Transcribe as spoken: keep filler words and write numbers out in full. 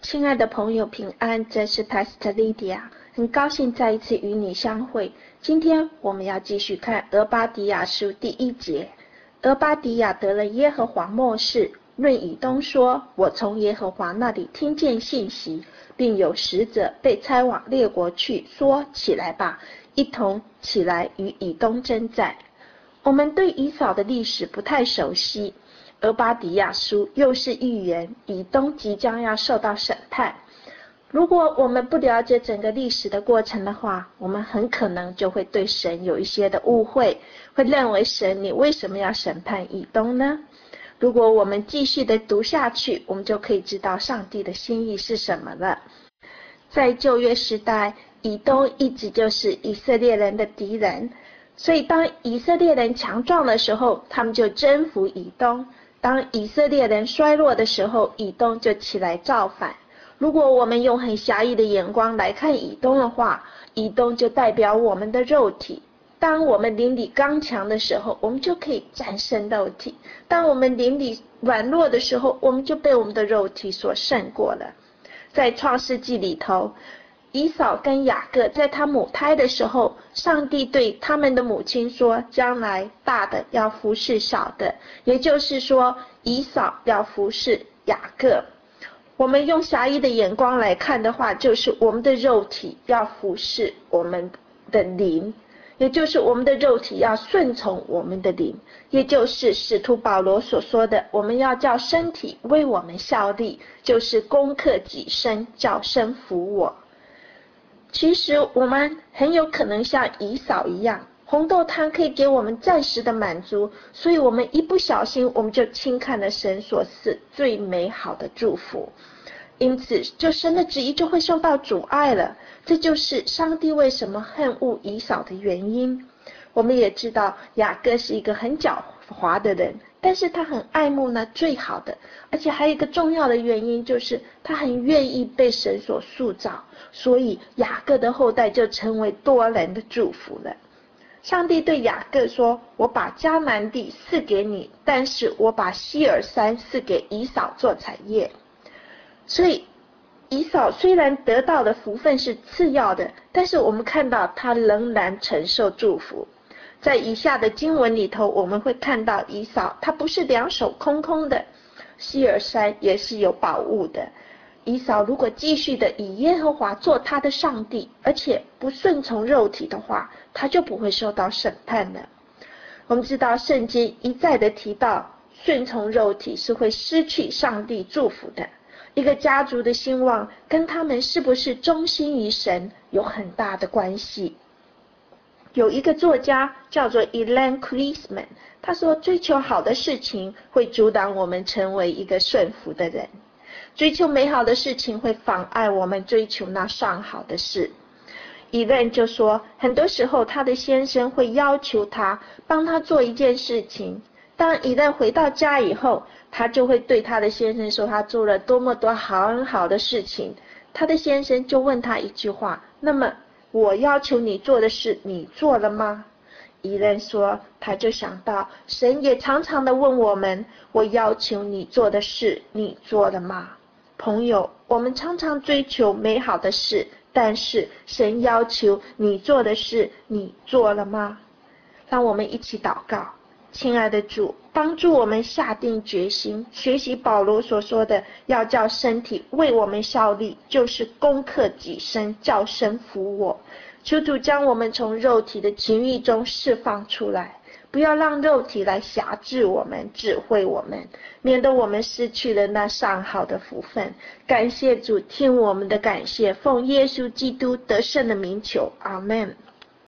亲爱的朋友，平安，这是 Pastor Lydia， 很高兴再一次与你相会。今天我们要继续看俄巴底亚书第一节。俄巴底亚得了耶和华默示，论以东说：我从耶和华那里听见信息，并有使者被差往列国去，说：起来吧，一同起来与以东征战。我们对以扫的历史不太熟悉，俄巴底亚书又是预言以东即将要受到审判。如果我们不了解整个历史的过程的话，我们很可能就会对神有一些的误会，会认为神你为什么要审判以东呢？如果我们继续的读下去，我们就可以知道上帝的心意是什么了。在旧约时代，以东一直就是以色列人的敌人，所以当以色列人强壮的时候，他们就征服以东；当以色列人衰落的时候，以东就起来造反。如果我们用很狭义的眼光来看以东的话，以东就代表我们的肉体。当我们灵里刚强的时候，我们就可以战胜肉体；当我们灵里软弱的时候，我们就被我们的肉体所胜过了。在创世纪里头，以扫跟雅各在他母胎的时候，上帝对他们的母亲说，将来大的要服侍小的，也就是说以扫要服侍雅各。我们用狭义的眼光来看的话，就是我们的肉体要服侍我们的灵，也就是我们的肉体要顺从我们的灵，也就是使徒保罗所说的，我们要叫身体为我们效力，就是攻克己身，叫身服我。其实我们很有可能像以扫一样，红豆汤可以给我们暂时的满足，所以我们一不小心我们就轻看了神所赐最美好的祝福，因此就神的旨意就会受到阻碍了。这就是上帝为什么恨恶以扫的原因。我们也知道雅各是一个很狡猾的人，但是他很爱慕那最好的，而且还有一个重要的原因，就是他很愿意被神所塑造，所以雅各的后代就成为多人的祝福了。上帝对雅各说，我把迦南地赐给你，但是我把西尔山赐给以扫做产业。所以以扫虽然得到的福分是次要的，但是我们看到他仍然承受祝福。在以下的经文里头，我们会看到以扫他不是两手空空的，西尔山也是有宝物的。以扫如果继续的以耶和华做他的上帝，而且不顺从肉体的话，他就不会受到审判的。我们知道圣经一再的提到，顺从肉体是会失去上帝祝福的。一个家族的兴旺跟他们是不是忠心于神有很大的关系。有一个作家叫做 Elaine Chrisman， 他说追求好的事情会阻挡我们成为一个顺服的人，追求美好的事情会妨碍我们追求那上好的事。Elaine就说，很多时候他的先生会要求他帮他做一件事情，当Elaine回到家以后，他就会对他的先生说他做了多么多很好的事情。他的先生就问他一句话，那么我要求你做的事你做了吗？以人说，他就想到神也常常的问我们，我要求你做的事你做了吗？朋友，我们常常追求美好的事，但是神要求你做的事你做了吗？让我们一起祷告。亲爱的主，帮助我们下定决心，学习保罗所说的，要叫身体为我们效力，就是攻克己身，叫身服我。求主将我们从肉体的情欲中释放出来，不要让肉体来辖制我们，指挥我们，免得我们失去了那上好的福分。感谢主，听我们的感谢，奉耶稣基督得胜的名求，阿们。